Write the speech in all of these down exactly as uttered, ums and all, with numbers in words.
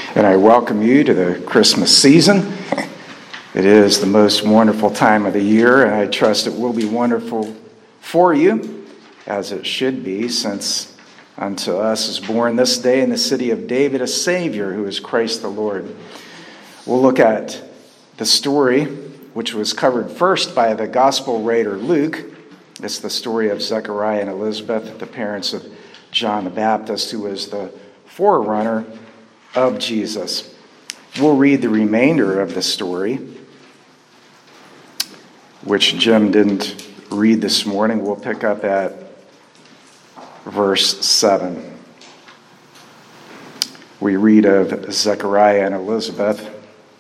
And I welcome you to the Christmas season. It is the most wonderful time of the year, and I trust it will be wonderful for you, as it should be, since unto us is born this day in the city of David a Savior, who is Christ the Lord. We'll look at the story, which was covered first by the Gospel writer Luke. It's the story of Zechariah and Elizabeth, the parents of John the Baptist, who was the forerunner of Jesus. We'll read the remainder of the story, which Jim didn't read this morning. We'll pick up at verse seven. We read of Zechariah and Elizabeth.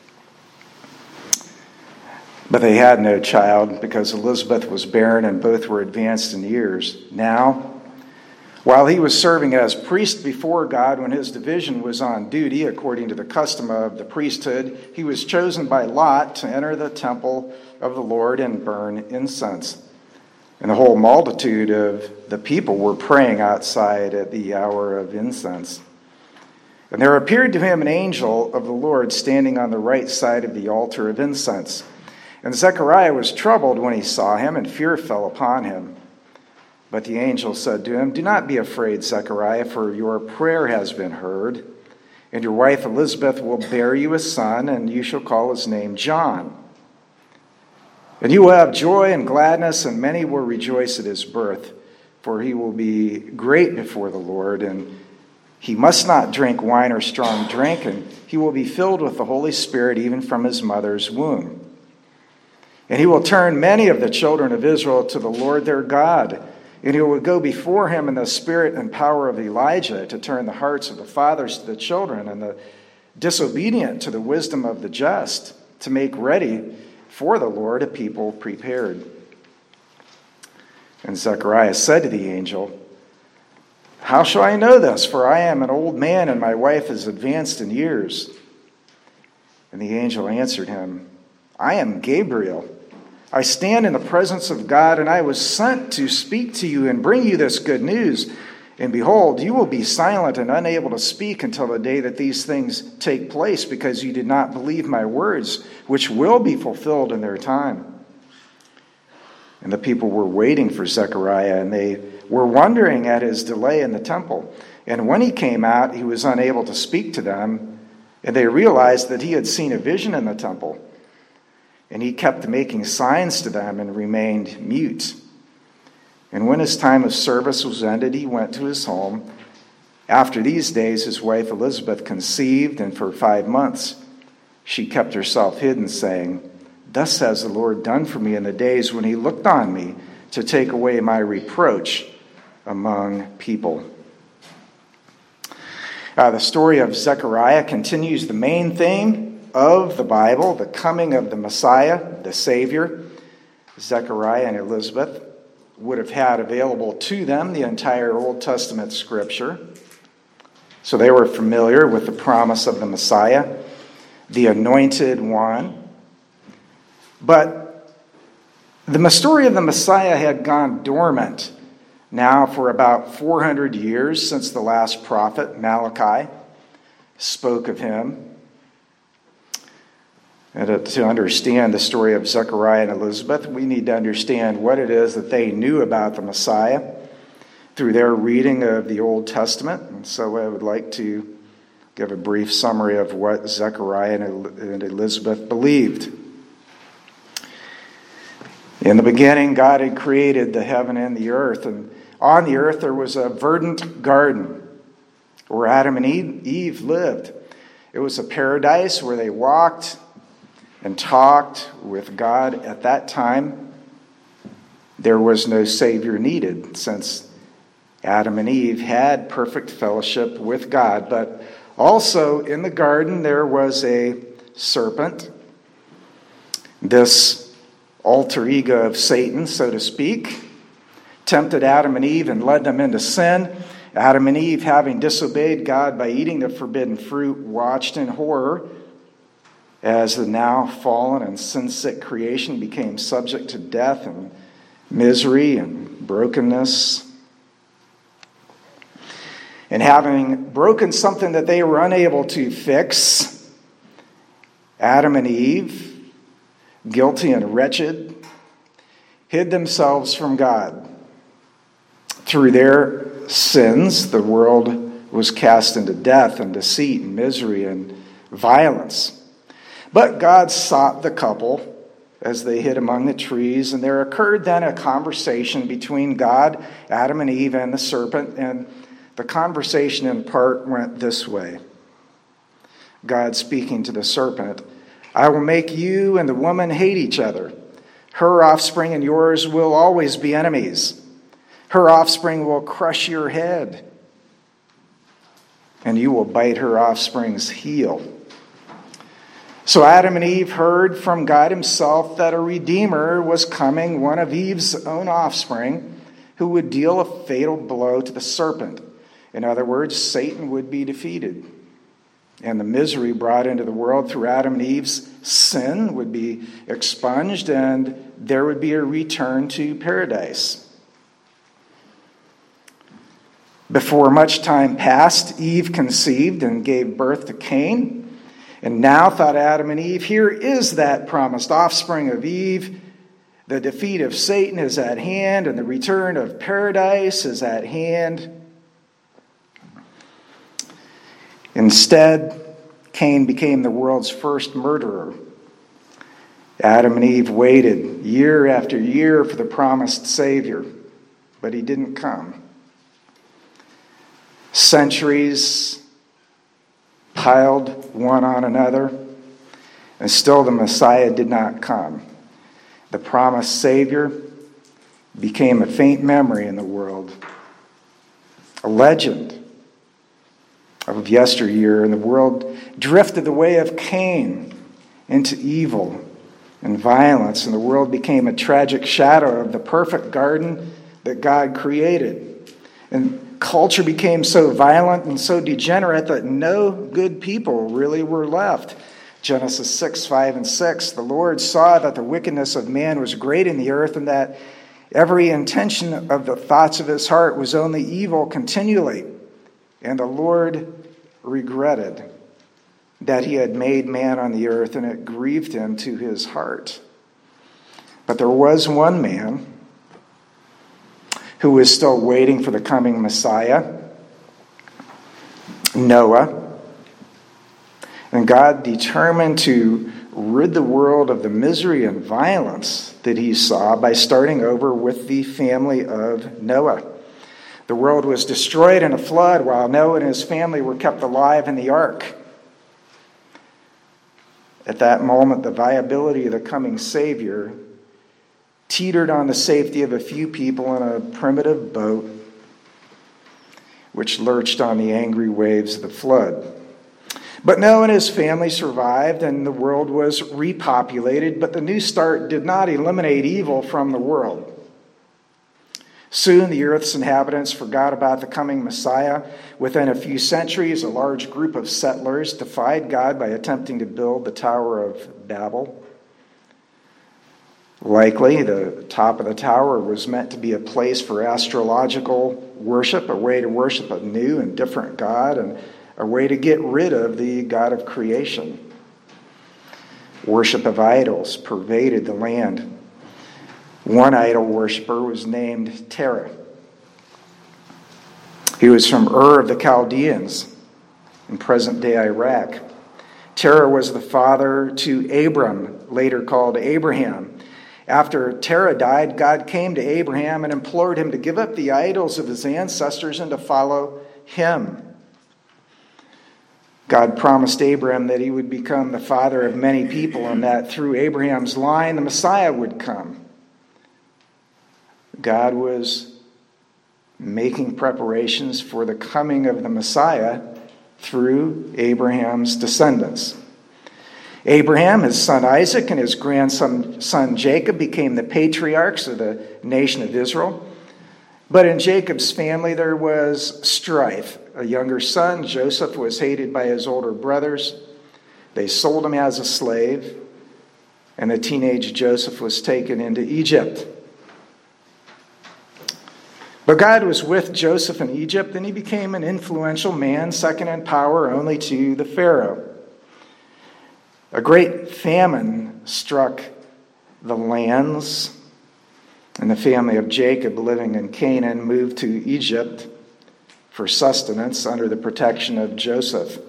But they had no child, because Elizabeth was barren and both were advanced in years. Now, while he was serving as priest before God, when his division was on duty, according to the custom of the priesthood, he was chosen by lot to enter the temple of the Lord and burn incense. And the whole multitude of the people were praying outside at the hour of incense. And there appeared to him an angel of the Lord standing on the right side of the altar of incense. And Zechariah was troubled when he saw him, and fear fell upon him. But the angel said to him, "Do not be afraid, Zechariah, for your prayer has been heard. And your wife Elizabeth will bear you a son, and you shall call his name John. And you will have joy and gladness, and many will rejoice at his birth, for he will be great before the Lord, and he must not drink wine or strong drink, and he will be filled with the Holy Spirit even from his mother's womb. And he will turn many of the children of Israel to the Lord their God, and he will go before him in the spirit and power of Elijah to turn the hearts of the fathers to the children and the disobedient to the wisdom of the just, to make ready for the Lord a people prepared." And Zechariah said to the angel, "How shall I know this? For I am an old man and my wife is advanced in years." And the angel answered him, "I am Gabriel. I stand in the presence of God, and I was sent to speak to you and bring you this good news. And behold, you will be silent and unable to speak until the day that these things take place, because you did not believe my words, which will be fulfilled in their time." And the people were waiting for Zechariah, and they were wondering at his delay in the temple. And when he came out, he was unable to speak to them, and they realized that he had seen a vision in the temple. And he kept making signs to them and remained mute. And when his time of service was ended, he went to his home. After these days, his wife Elizabeth conceived, and for five months she kept herself hidden, saying, "Thus has the Lord done for me in the days when he looked on me to take away my reproach among people." Uh, the story of Zechariah continues the main theme of the Bible, the coming of the Messiah, the Savior. Zechariah and Elizabeth would have had available to them the entire Old Testament scripture. So they were familiar with the promise of the Messiah, the anointed one. But the story of the Messiah had gone dormant now for about four hundred years, since the last prophet, Malachi, spoke of him. And to understand the story of Zechariah and Elizabeth, we need to understand what it is that they knew about the Messiah through their reading of the Old Testament. And so I would like to give a brief summary of what Zechariah and Elizabeth believed. In the beginning, God had created the heaven and the earth, and on the earth there was a verdant garden where Adam and Eve lived. It was a paradise where they walked and talked with God. At that time, there was no Savior needed, since Adam and Eve had perfect fellowship with God. But also in the garden, there was a serpent, this alter ego of Satan, so to speak, tempted Adam and Eve and led them into sin. Adam and Eve, having disobeyed God by eating the forbidden fruit, watched in horror as the now fallen and sin-sick creation became subject to death and misery and brokenness. And having broken something that they were unable to fix, Adam and Eve, guilty and wretched, hid themselves from God. Through their sins, the world was cast into death and deceit and misery and violence. But God sought the couple as they hid among the trees, and there occurred then a conversation between God, Adam and Eve, and the serpent, and the conversation in part went this way. God speaking to the serpent, "I will make you and the woman hate each other. Her offspring and yours will always be enemies. Her offspring will crush your head, and you will bite her offspring's heel." So Adam and Eve heard from God himself that a Redeemer was coming, one of Eve's own offspring, who would deal a fatal blow to the serpent. In other words, Satan would be defeated. And the misery brought into the world through Adam and Eve's sin would be expunged, and there would be a return to paradise. Before much time passed, Eve conceived and gave birth to Cain. And now, thought Adam and Eve, here is that promised offspring of Eve. The defeat of Satan is at hand, and the return of paradise is at hand. Instead, Cain became the world's first murderer. Adam and Eve waited year after year for the promised Savior, but he didn't come. Centuries piled one on another, and still the Messiah did not come. The promised Savior became a faint memory in the world, a legend of yesteryear, and the world drifted the way of Cain into evil and violence, and the world became a tragic shadow of the perfect garden that God created. And culture became so violent and so degenerate that no good people really were left. Genesis six, five, and six, the Lord saw that the wickedness of man was great in the earth, and that every intention of the thoughts of his heart was only evil continually. And the Lord regretted that he had made man on the earth, and it grieved him to his heart. But there was one man who was still waiting for the coming Messiah, Noah. And God determined to rid the world of the misery and violence that he saw by starting over with the family of Noah. The world was destroyed in a flood while Noah and his family were kept alive in the ark. At that moment, the viability of the coming Savior teetered on the safety of a few people in a primitive boat which lurched on the angry waves of the flood. But Noah and his family survived, and the world was repopulated, but the new start did not eliminate evil from the world. Soon the earth's inhabitants forgot about the coming Messiah. Within a few centuries, a large group of settlers defied God by attempting to build the Tower of Babel. Likely, the top of the tower was meant to be a place for astrological worship, a way to worship a new and different God, and a way to get rid of the God of creation. Worship of idols pervaded the land. One idol worshiper was named Terah. He was from Ur of the Chaldeans in present-day Iraq. Terah was the father to Abram, later called Abraham. After Terah died, God came to Abraham and implored him to give up the idols of his ancestors and to follow him. God promised Abraham that he would become the father of many people, and that through Abraham's line, the Messiah would come. God was making preparations for the coming of the Messiah through Abraham's descendants. Abraham, his son Isaac, and his grandson son Jacob became the patriarchs of the nation of Israel. But in Jacob's family there was strife. A younger son, Joseph, was hated by his older brothers. They sold him as a slave, and the teenage Joseph was taken into Egypt. But God was with Joseph in Egypt, and he became an influential man, second in power only to the Pharaoh. A great famine struck the lands, and the family of Jacob living in Canaan moved to Egypt for sustenance under the protection of Joseph.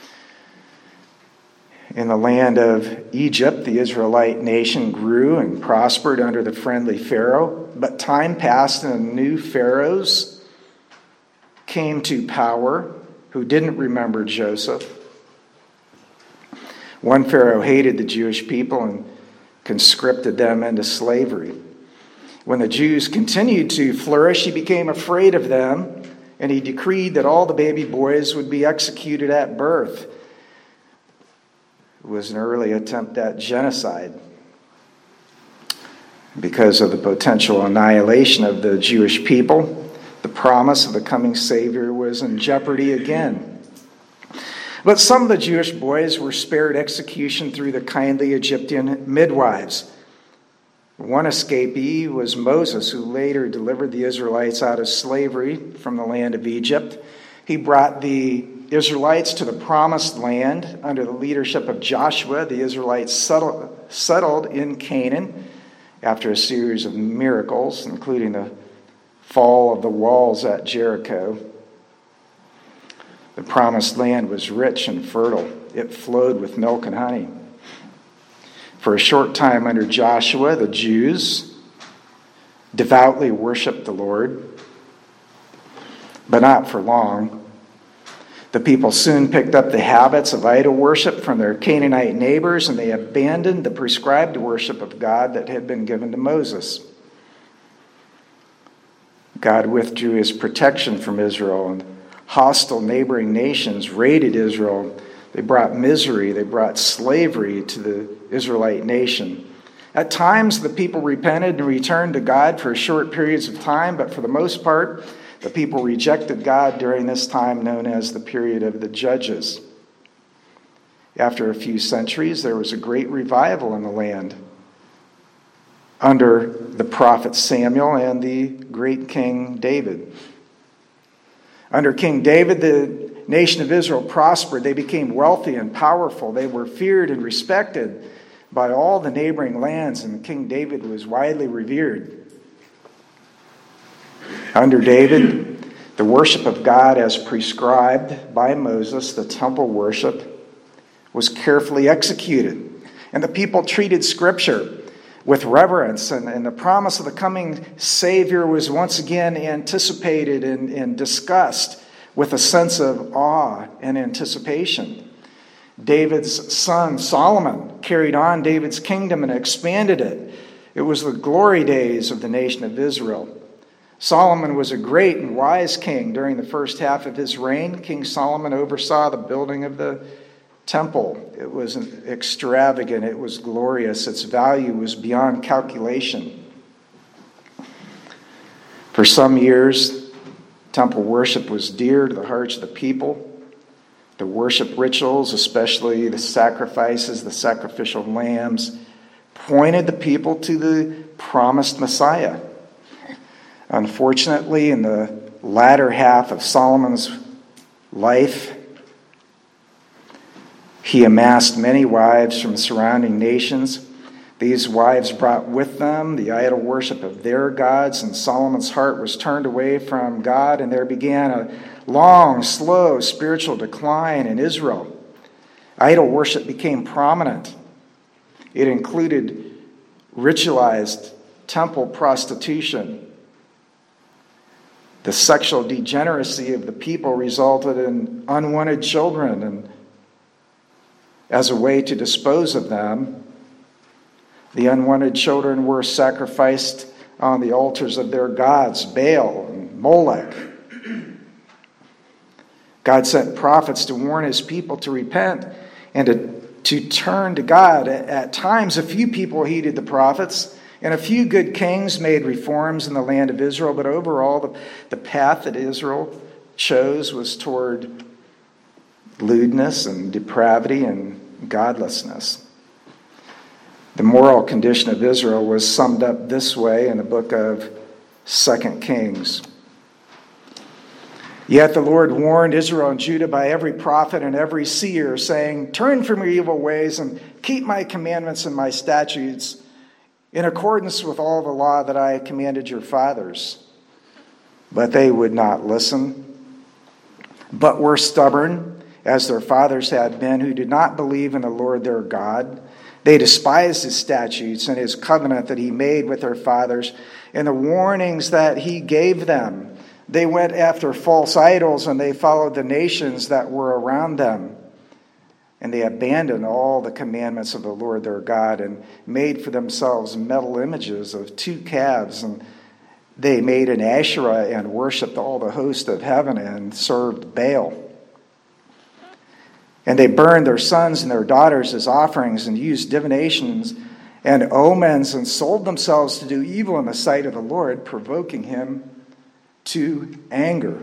In the land of Egypt, the Israelite nation grew and prospered under the friendly Pharaoh, but time passed and new pharaohs came to power who didn't remember Joseph. One Pharaoh hated the Jewish people and conscripted them into slavery. When the Jews continued to flourish, he became afraid of them, and he decreed that all the baby boys would be executed at birth. It was an early attempt at genocide. Because of the potential annihilation of the Jewish people, the promise of the coming Savior was in jeopardy again. But some of the Jewish boys were spared execution through the kindly Egyptian midwives. One escapee was Moses, who later delivered the Israelites out of slavery from the land of Egypt. He brought the Israelites to the promised land under the leadership of Joshua. The Israelites settled, settled in Canaan after a series of miracles, including the fall of the walls at Jericho. The promised land was rich and fertile. It flowed with milk and honey. For a short time under Joshua, the Jews devoutly worshiped the Lord, but not for long. The people soon picked up the habits of idol worship from their Canaanite neighbors, and they abandoned the prescribed worship of God that had been given to Moses. God withdrew his protection from Israel, and hostile neighboring nations raided Israel. They brought misery, they brought slavery to the Israelite nation. At times, the people repented and returned to God for short periods of time, but for the most part, the people rejected God during this time known as the period of the Judges. After a few centuries, there was a great revival in the land under the prophet Samuel and the great King David. Under King David, the nation of Israel prospered. They became wealthy and powerful. They were feared and respected by all the neighboring lands, and King David was widely revered. Under David, the worship of God as prescribed by Moses, the temple worship, was carefully executed. And the people treated Scripture with reverence, and, and the promise of the coming Savior was once again anticipated and, and discussed with a sense of awe and anticipation. David's son Solomon carried on David's kingdom and expanded it. It was the glory days of the nation of Israel. Solomon was a great and wise king. During the first half of his reign, King Solomon oversaw the building of the temple. It was extravagant. It was glorious. Its value was beyond calculation. For some years, temple worship was dear to the hearts of the people. The worship rituals, especially the sacrifices, the sacrificial lambs, pointed the people to the promised Messiah. Unfortunately, in the latter half of Solomon's life, he amassed many wives from surrounding nations. These wives brought with them the idol worship of their gods, and Solomon's heart was turned away from God, and there began a long, slow spiritual decline in Israel. Idol worship became prominent. It included ritualized temple prostitution. The sexual degeneracy of the people resulted in unwanted children, and as a way to dispose of them, the unwanted children were sacrificed on the altars of their gods, Baal and Molech. God sent prophets to warn his people to repent and to, to turn to God. At times, a few people heeded the prophets, and a few good kings made reforms in the land of Israel, but overall, the, the path that Israel chose was toward lewdness and depravity and godlessness. The moral condition of Israel was summed up this way in the book of Second Kings. Yet the Lord warned Israel and Judah by every prophet and every seer, saying, "Turn from your evil ways and keep my commandments and my statutes in accordance with all the law that I commanded your fathers." But they would not listen, but were stubborn, as their fathers had been, who did not believe in the Lord their God. They despised his statutes and his covenant that he made with their fathers and the warnings that he gave them. They went after false idols, and they followed the nations that were around them. And they abandoned all the commandments of the Lord their God and made for themselves metal images of two calves. And they made an Asherah and worshipped all the host of heaven and served Baal. And they burned their sons and their daughters as offerings and used divinations and omens and sold themselves to do evil in the sight of the Lord, provoking him to anger.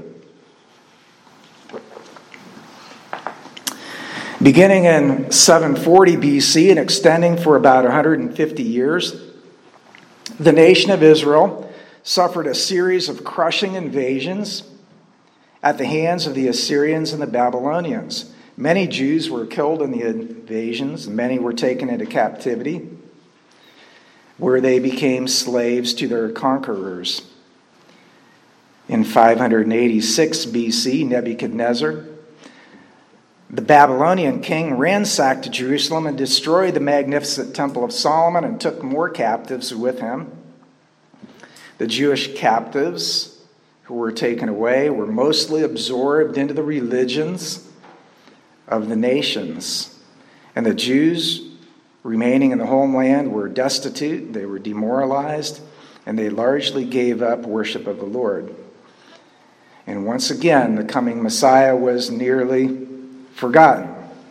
Beginning in seven forty B C and extending for about one hundred fifty years, the nation of Israel suffered a series of crushing invasions at the hands of the Assyrians and the Babylonians. Many Jews were killed in the invasions, and many were taken into captivity, where they became slaves to their conquerors. In five eighty-six B C, Nebuchadnezzar, the Babylonian king, ransacked Jerusalem and destroyed the magnificent Temple of Solomon and took more captives with him. The Jewish captives who were taken away were mostly absorbed into the religions of the nations. And the Jews remaining in the homeland were destitute, they were demoralized, and they largely gave up worship of the Lord. And once again, the coming Messiah was nearly forgotten.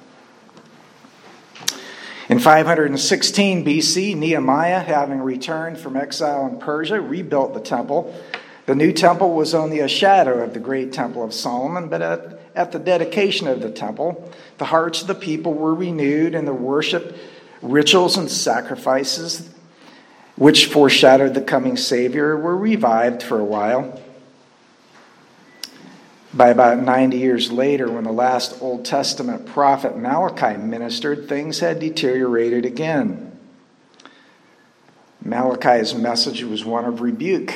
In five sixteen B C, Nehemiah, having returned from exile in Persia, rebuilt the temple. The new temple was only a shadow of the great temple of Solomon, but at, at the dedication of the temple, the hearts of the people were renewed, and the worship, rituals, and sacrifices, which foreshadowed the coming Savior, were revived for a while. By about ninety years later, when the last Old Testament prophet Malachi ministered, things had deteriorated again. Malachi's message was one of rebuke.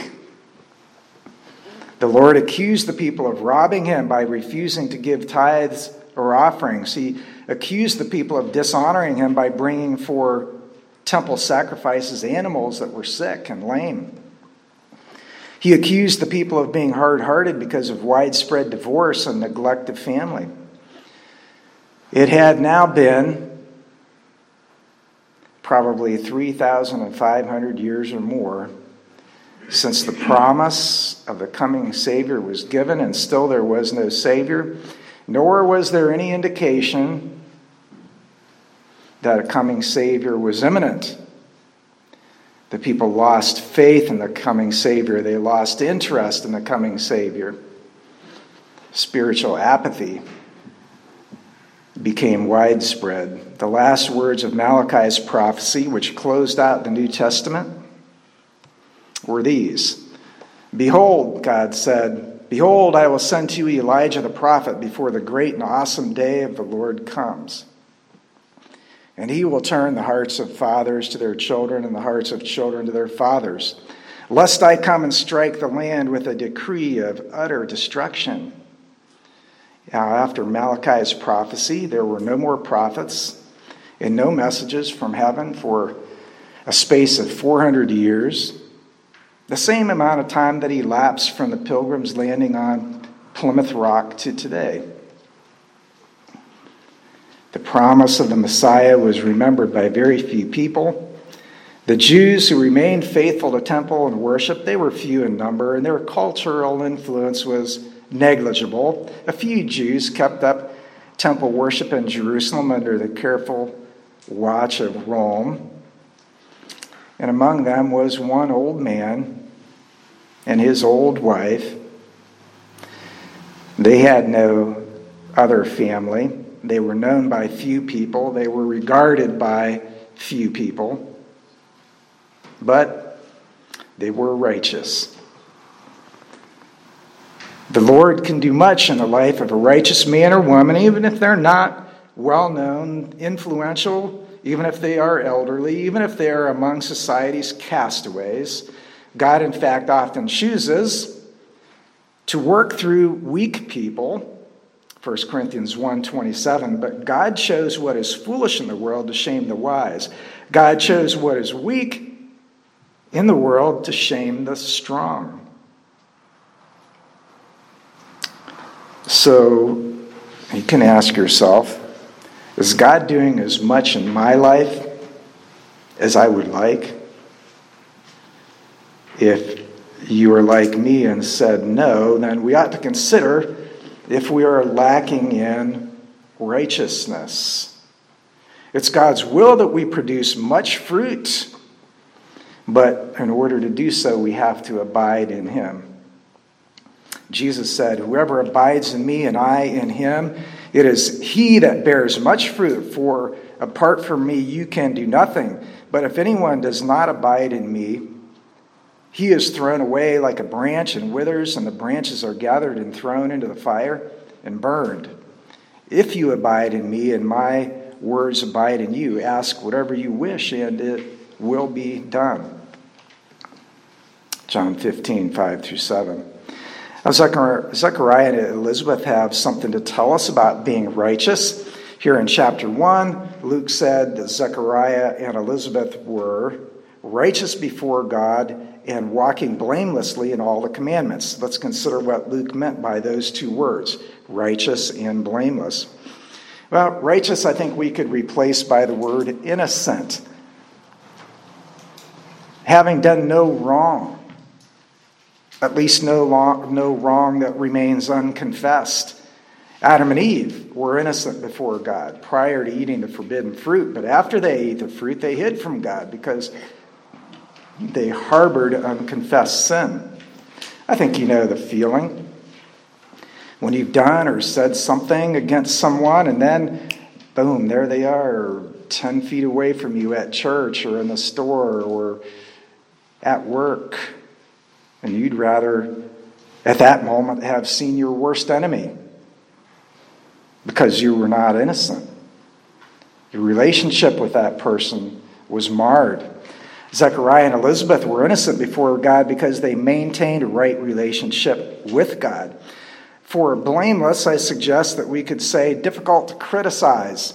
The Lord accused the people of robbing him by refusing to give tithes or offerings. He accused the people of dishonoring him by bringing for temple sacrifices animals that were sick and lame. He accused the people of being hard-hearted because of widespread divorce and neglect of family. It had now been probably three thousand five hundred years or more since the promise of the coming Savior was given, and still there was no Savior, nor was there any indication that a coming Savior was imminent. The people lost faith in the coming Savior. They lost interest in the coming Savior. Spiritual apathy became widespread. The last words of Malachi's prophecy, which closed out the New Testament, were these. "Behold," God said, "behold, I will send to you Elijah the prophet before the great and awesome day of the Lord comes. And he will turn the hearts of fathers to their children and the hearts of children to their fathers, lest I come and strike the land with a decree of utter destruction." Now, after Malachi's prophecy, there were no more prophets and no messages from heaven for a space of four hundred years, the same amount of time that elapsed from the Pilgrims landing on Plymouth Rock to today. The promise of the Messiah was remembered by very few people. The Jews who remained faithful to temple and worship, they were few in number, and their cultural influence was negligible. A few Jews kept up temple worship in Jerusalem under the careful watch of Rome. And among them was one old man and his old wife. They had no other family. They were known by few people. They were regarded by few people. But they were righteous. The Lord can do much in the life of a righteous man or woman, even if they're not well-known, influential, even if they are elderly, even if they are among society's castaways. God, in fact, often chooses to work through weak people, First Corinthians one twenty-seven, but God chose what is foolish in the world to shame the wise. God chose what is weak in the world to shame the strong. So you can ask yourself, is God doing as much in my life as I would like? If you are like me and said no, then we ought to consider if we are lacking in righteousness. It's God's will that we produce much fruit, but in order to do so, we have to abide in Him. Jesus said, "Whoever abides in me and I in him, it is he that bears much fruit, for apart from me you can do nothing. But if anyone does not abide in me, he is thrown away like a branch and withers, and the branches are gathered and thrown into the fire and burned. If you abide in me and my words abide in you, ask whatever you wish and it will be done." John fifteen, five through seven. Now, Zechariah and Elizabeth have something to tell us about being righteous. Here in chapter one, Luke said that Zechariah and Elizabeth were righteous before God and walking blamelessly in all the commandments. Let's consider what Luke meant by those two words, righteous and blameless. Well, righteous, I think we could replace by the word innocent. Having done no wrong. At least no, long, no wrong that remains unconfessed. Adam and Eve were innocent before God prior to eating the forbidden fruit, but after they ate the fruit, they hid from God because they harbored unconfessed sin. I think you know the feeling. When you've done or said something against someone, and then, boom, there they are, ten feet away from you at church or in the store or at work. And you'd rather, at that moment, have seen your worst enemy because you were not innocent. Your relationship with that person was marred. Zechariah and Elizabeth were innocent before God because they maintained a right relationship with God. For blameless, I suggest that we could say difficult to criticize.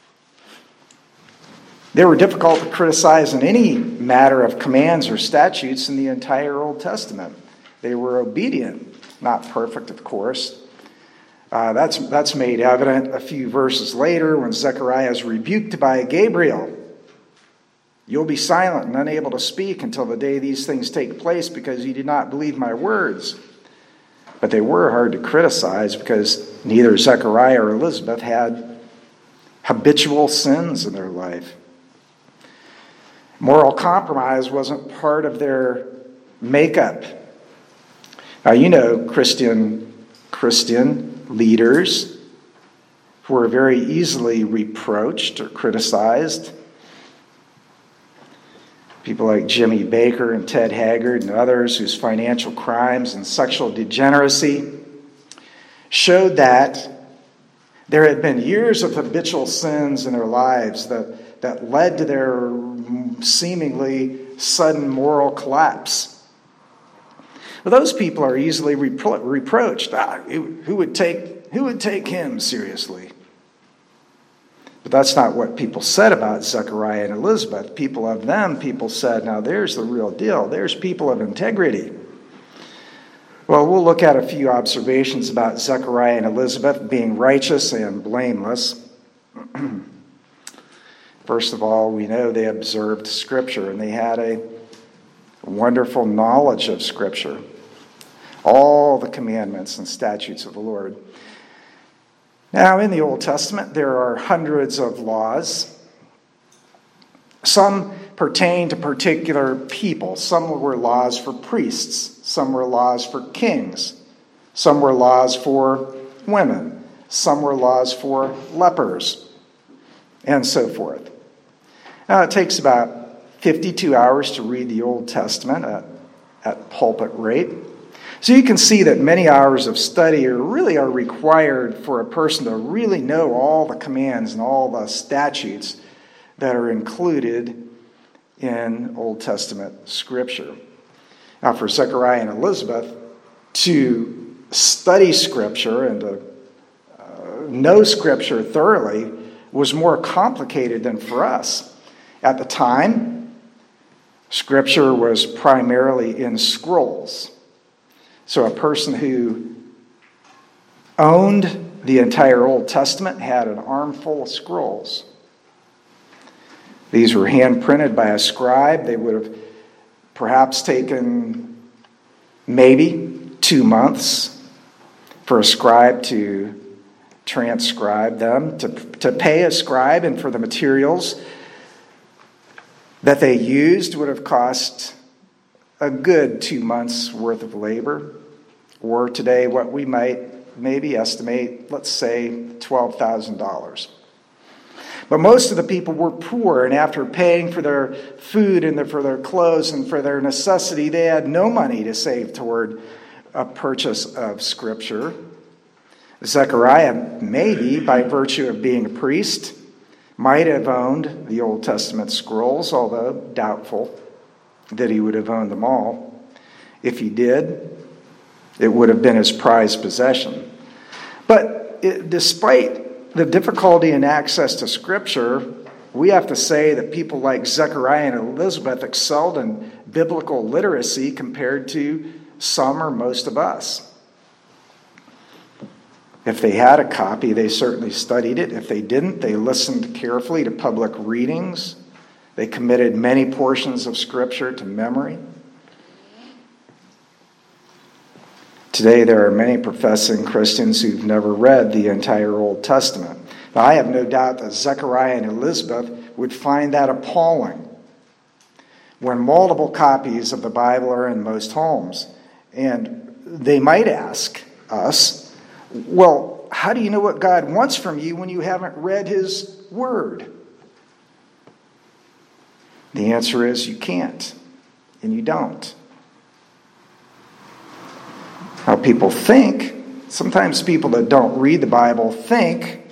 They were difficult to criticize in any matter of commands or statutes in the entire Old Testament. They were obedient, not perfect, of course. Uh, that's, that's made evident a few verses later when Zechariah is rebuked by Gabriel. "You'll be silent and unable to speak until the day these things take place because you did not believe my words." But they were hard to criticize because neither Zechariah or Elizabeth had habitual sins in their life. Moral compromise wasn't part of their makeup. Now, you know Christian, Christian leaders who are very easily reproached or criticized. People like Jimmy Baker and Ted Haggard and others whose financial crimes and sexual degeneracy showed that there had been years of habitual sins in their lives that, that led to their seemingly sudden moral collapse. Well, those people are easily repro- reproached. Ah, who would take, who would take him seriously? But that's not what people said about Zechariah and Elizabeth. People of them, people said, now there's the real deal. There's people of integrity. Well, we'll look at a few observations about Zechariah and Elizabeth being righteous and blameless. First of all, we know they observed Scripture, and they had a wonderful knowledge of Scripture. All the commandments and statutes of the Lord. Now, in the Old Testament, there are hundreds of laws. Some pertain to particular people. Some were laws for priests. Some were laws for kings. Some were laws for women. Some were laws for lepers, and so forth. Now, it takes about fifty-two hours to read the Old Testament at, at pulpit rate. So you can see that many hours of study are really are required for a person to really know all the commands and all the statutes that are included in Old Testament Scripture. Now, for Zechariah and Elizabeth to study Scripture and to uh, know Scripture thoroughly was more complicated than for us. At the time, Scripture was primarily in scrolls. So a person who owned the entire Old Testament had an armful of scrolls. These were hand-printed by a scribe. They would have perhaps taken maybe two months for a scribe to transcribe them, to, to pay a scribe, and for the materials that they used would have cost a good two months' worth of labor. Or today, what we might maybe estimate, let's say, twelve thousand dollars. But most of the people were poor, and after paying for their food and for their clothes and for their necessity, they had no money to save toward a purchase of Scripture. Zechariah, maybe by virtue of being a priest, might have owned the Old Testament scrolls, although doubtful that he would have owned them all. If he did, it would have been his prized possession. But it, despite the difficulty in access to Scripture, we have to say that people like Zechariah and Elizabeth excelled in biblical literacy compared to some or most of us. If they had a copy, they certainly studied it. If they didn't, they listened carefully to public readings. They committed many portions of Scripture to memory. Today, there are many professing Christians who've never read the entire Old Testament. Now, I have no doubt that Zechariah and Elizabeth would find that appalling when multiple copies of the Bible are in most homes. And they might ask us, well, how do you know what God wants from you when you haven't read His Word? The answer is you can't, and you don't. How people think, sometimes people that don't read the Bible think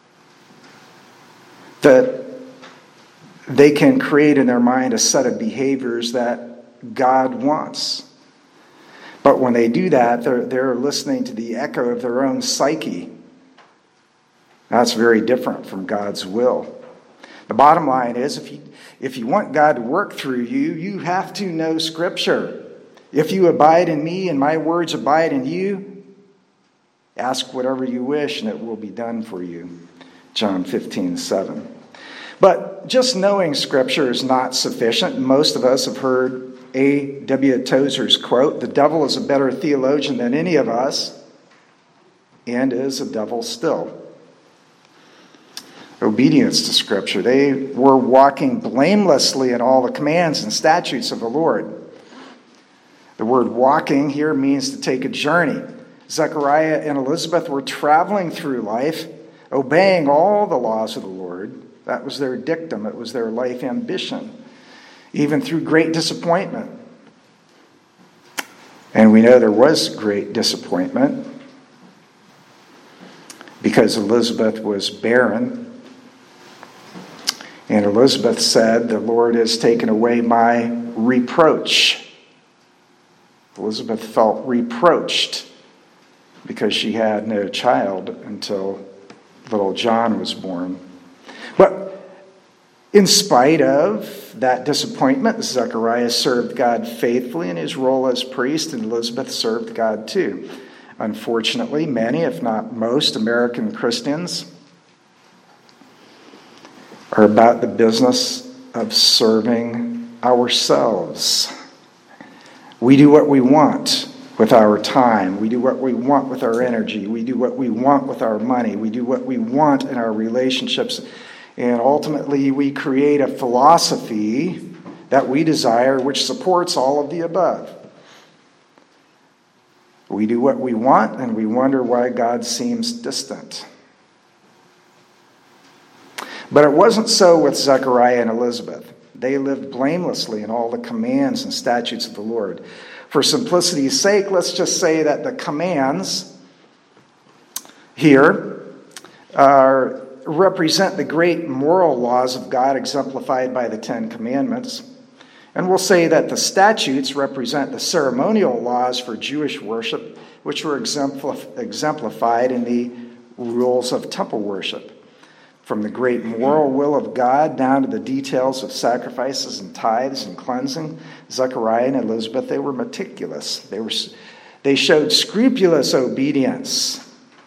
that they can create in their mind a set of behaviors that God wants. But when they do that, they're, they're listening to the echo of their own psyche. That's very different from God's will. The bottom line is, if you, if you want God to work through you, you have to know Scripture. If you abide in me and my words abide in you, ask whatever you wish and it will be done for you. John fifteen seven. But just knowing Scripture is not sufficient. Most of us have heard A W Tozer's quote, "The devil is a better theologian than any of us, and is a devil still." Obedience to Scripture. They were walking blamelessly in all the commands and statutes of the Lord. The word walking here means to take a journey. Zechariah and Elizabeth were traveling through life, obeying all the laws of the Lord. That was their dictum. It was their life ambition, even through great disappointment. And we know there was great disappointment because Elizabeth was barren. And Elizabeth said, "The Lord has taken away my reproach." Elizabeth felt reproached because she had no child until little John was born. But in spite of that disappointment, Zechariah served God faithfully in his role as priest, and Elizabeth served God too. Unfortunately, many, if not most, American Christians are about the business of serving ourselves. We do what we want with our time. We do what we want with our energy. We do what we want with our money. We do what we want in our relationships. And ultimately, we create a philosophy that we desire which supports all of the above. We do what we want, and we wonder why God seems distant. But it wasn't so with Zechariah and Elizabeth. They lived blamelessly in all the commands and statutes of the Lord. For simplicity's sake, let's just say that the commands here are, represent the great moral laws of God exemplified by the Ten Commandments. And we'll say that the statutes represent the ceremonial laws for Jewish worship, which were exemplif- exemplified in the rules of temple worship. From the great moral will of God down to the details of sacrifices and tithes and cleansing, Zechariah and Elizabeth, they were meticulous. They were, they showed scrupulous obedience.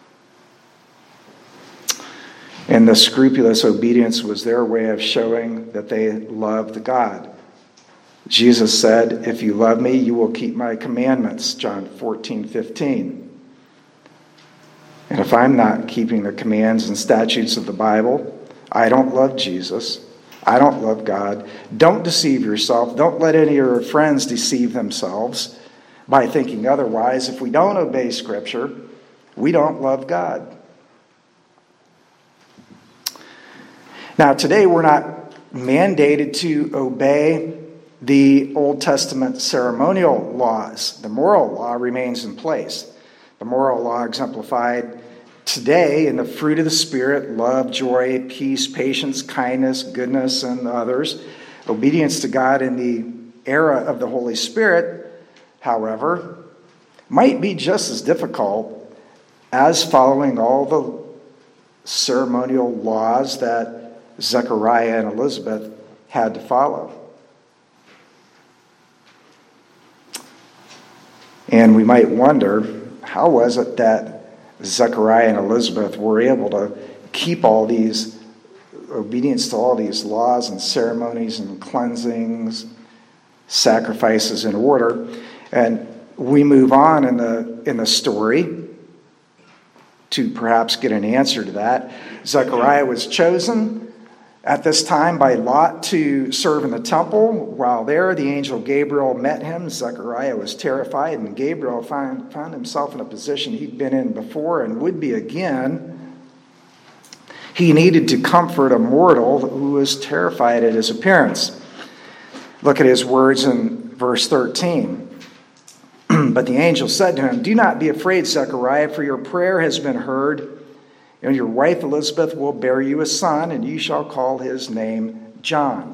And the scrupulous obedience was their way of showing that they loved God. Jesus said, "If you love me, you will keep my commandments," John fourteen fifteen. And if I'm not keeping the commands and statutes of the Bible, I don't love Jesus. I don't love God. Don't deceive yourself. Don't let any of your friends deceive themselves by thinking otherwise. If we don't obey Scripture, we don't love God. Now, today we're not mandated to obey the Old Testament ceremonial laws. The moral law remains in place. The moral law exemplified today in the fruit of the Spirit: love, joy, peace, patience, kindness, goodness, and others. Obedience to God in the era of the Holy Spirit, however, might be just as difficult as following all the ceremonial laws that Zechariah and Elizabeth had to follow. And we might wonder, how was it that Zechariah and Elizabeth were able to keep all these, obedience to all these laws and ceremonies and cleansings, sacrifices in order? And we move on in the in the story to perhaps get an answer to that. Zechariah was chosen at this time by Lot to serve in the temple. While there, the angel Gabriel met him. Zechariah was terrified, and Gabriel found, found himself in a position he'd been in before and would be again. He needed to comfort a mortal who was terrified at his appearance. Look at his words in verse thirteen. But the angel said to him, "Do not be afraid, Zechariah, for your prayer has been heard. And your wife Elizabeth will bear you a son, and you shall call his name John."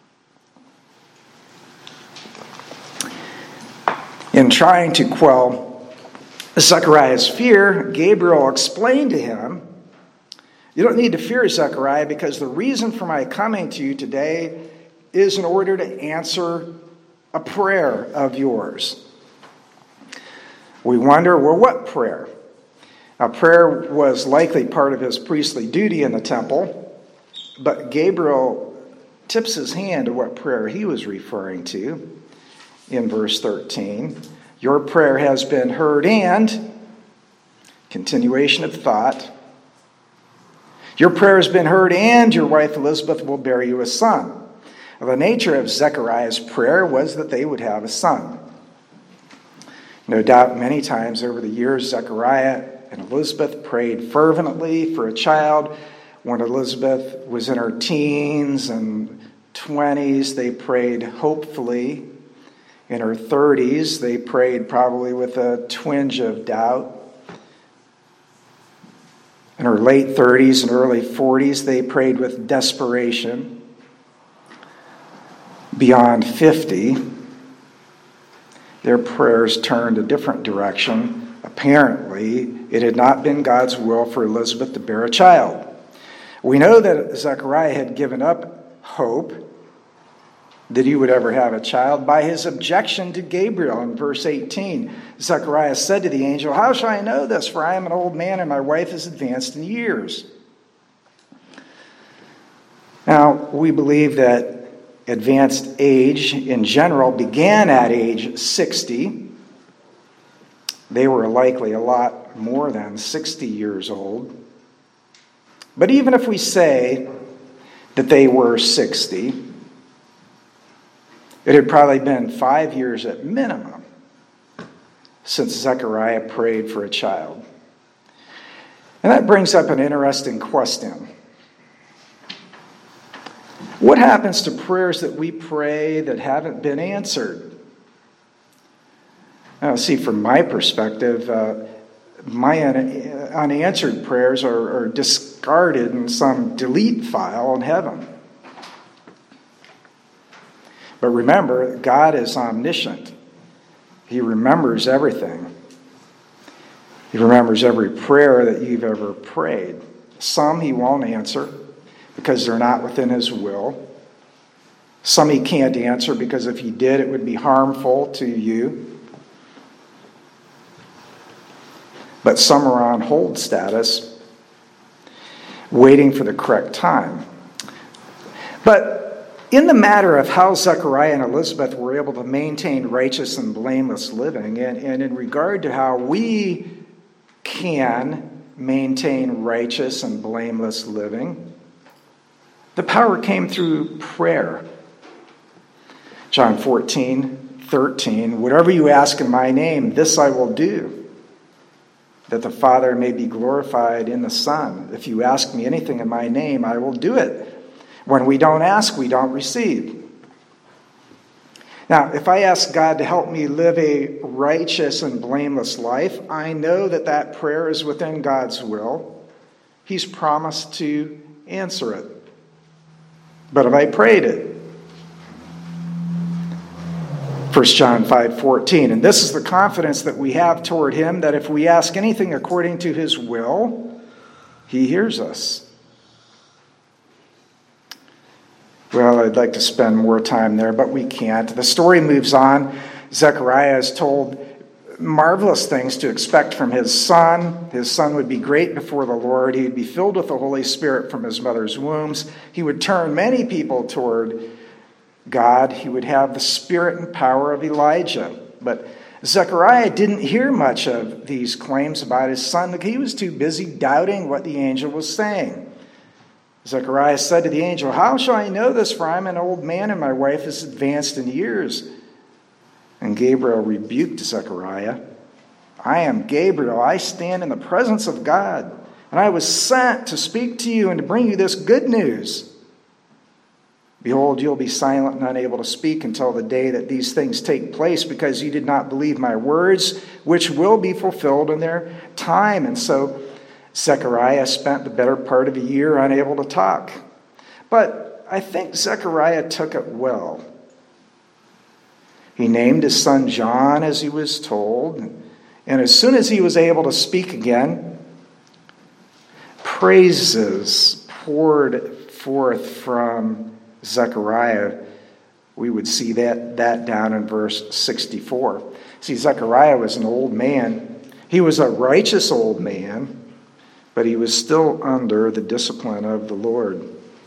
In trying to quell Zechariah's fear, Gabriel explained to him, "You don't need to fear, Zechariah, because the reason for my coming to you today is in order to answer a prayer of yours." We wonder, well, what prayer? Now, prayer was likely part of his priestly duty in the temple, but Gabriel tips his hand to what prayer he was referring to in verse thirteen. Your prayer has been heard, and, continuation of thought, your prayer has been heard, and your wife Elizabeth will bear you a son. Now, the nature of Zechariah's prayer was that they would have a son. No doubt many times over the years, Zechariah and Elizabeth prayed fervently for a child. When Elizabeth was in her teens and twenties, they prayed hopefully. In her thirties, they prayed probably with a twinge of doubt. In her late thirties and early forties, they prayed with desperation. Beyond fifty, their prayers turned a different direction. Apparently, it had not been God's will for Elizabeth to bear a child. We know that Zechariah had given up hope that he would ever have a child by his objection to Gabriel in verse eighteen. Zechariah said to the angel, "How shall I know this? For I am an old man and my wife is advanced in years." Now, we believe that advanced age in general began at age sixty. They were likely a lot more than sixty years old. But even if we say that they were sixty, it had probably been five years at minimum since Zechariah prayed for a child. And that brings up an interesting question. What happens to prayers that we pray that haven't been answered? Now, see, from my perspective, uh, my un- unanswered prayers are, are discarded in some delete file in heaven. But remember, God is omniscient. He remembers everything. He remembers every prayer that you've ever prayed. Some he won't answer because they're not within his will. Some he can't answer because if he did, it would be harmful to you. But some are on hold status, waiting for the correct time. But in the matter of how Zechariah and Elizabeth were able to maintain righteous and blameless living, and, and in regard to how we can maintain righteous and blameless living, the power came through prayer. John fourteen thirteen, whatever you ask in my name, this I will do, that the Father may be glorified in the Son. If you ask me anything in my name, I will do it. When we don't ask, we don't receive. Now, if I ask God to help me live a righteous and blameless life, I know that that prayer is within God's will. He's promised to answer it. But have I prayed it? First John five fourteen, and this is the confidence that we have toward him, that if we ask anything according to his will, he hears us. Well, I'd like to spend more time there, but we can't. The story moves on. Zechariah is told marvelous things to expect from his son. His son would be great before the Lord. He would be filled with the Holy Spirit from his mother's wombs. He would turn many people toward God. He would have the spirit and power of Elijah. But Zechariah didn't hear much of these claims about his son. He was too busy doubting what the angel was saying. Zechariah said to the angel, how shall I know this? For I'm an old man and my wife is advanced in years. And Gabriel rebuked Zechariah. I am Gabriel. I stand in the presence of God. And I was sent to speak to you and to bring you this good news. Behold, you'll be silent and unable to speak until the day that these things take place, because you did not believe my words, which will be fulfilled in their time. And so Zechariah spent the better part of a year unable to talk. But I think Zechariah took it well. He named his son John as he was told. And as soon as he was able to speak again, praises poured forth from Zechariah. We would see that, that down in verse sixty-four. See, Zechariah was an old man. He was a righteous old man, but he was still under the discipline of the Lord.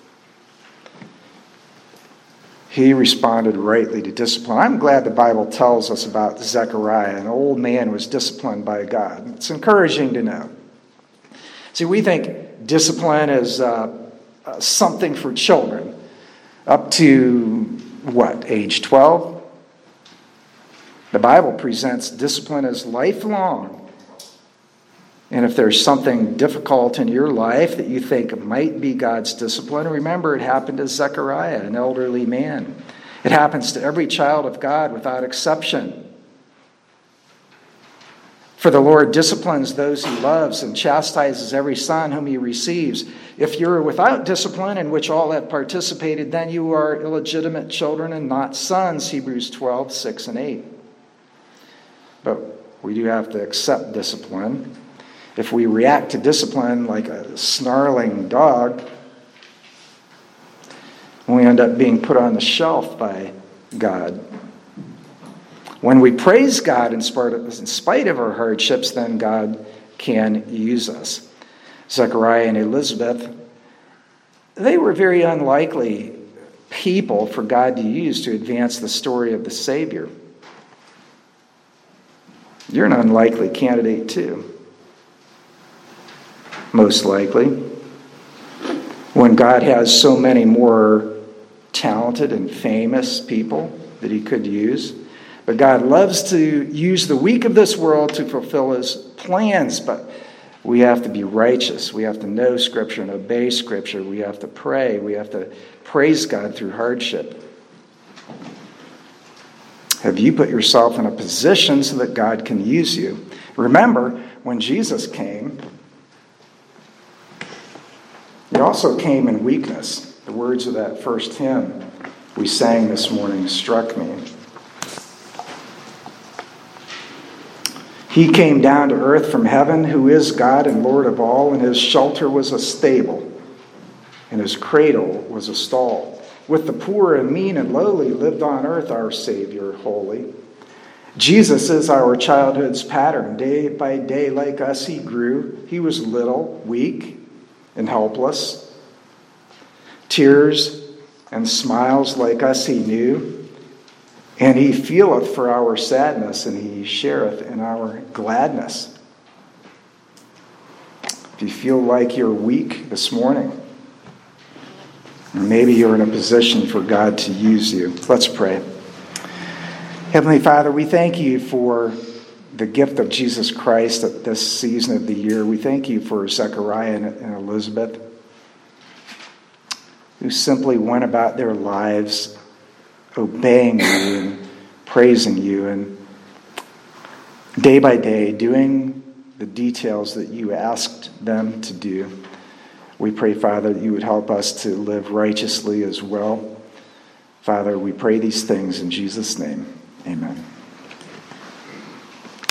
He responded rightly to discipline. I'm glad the Bible tells us about Zechariah. An old man was disciplined by God. It's encouraging to know. See, we think discipline is uh, uh, something for children up to, what, age twelve? The Bible presents discipline as lifelong. And if there's something difficult in your life that you think might be God's discipline, remember it happened to Zechariah, an elderly man. It happens to every child of God without exception. For the Lord disciplines those he loves and chastises every son whom he receives. If you're without discipline, in which all have participated, then you are illegitimate children and not sons, Hebrews twelve, six and eight. But we do have to accept discipline. If we react to discipline like a snarling dog, we end up being put on the shelf by God. When we praise God in spite of, in spite of our hardships, then God can use us. Zechariah and Elizabeth, they were very unlikely people for God to use to advance the story of the Savior. You're an unlikely candidate too. Most likely. When God has so many more talented and famous people that he could use. But God loves to use the weak of this world to fulfill his plans. But we have to be righteous. We have to know Scripture and obey Scripture. We have to pray. We have to praise God through hardship. Have you put yourself in a position so that God can use you? Remember, when Jesus came, he also came in weakness. The words of that first hymn we sang this morning struck me. He came down to earth from heaven, who is God and Lord of all, and his shelter was a stable, and his cradle was a stall. With the poor and mean and lowly lived on earth our Savior holy. Jesus is our childhood's pattern. Day by day, like us, he grew. He was little, weak, and helpless. Tears and smiles like us he knew. And he feeleth for our sadness, and he shareth in our gladness. If you feel like you're weak this morning, maybe you're in a position for God to use you. Let's pray. Heavenly Father, we thank you for the gift of Jesus Christ at this season of the year. We thank you for Zechariah and Elizabeth, who simply went about their lives obeying you and praising you, and day by day doing the details that you asked them to do. We pray, Father, that you would help us to live righteously as well. Father, we pray these things in Jesus' name. Amen.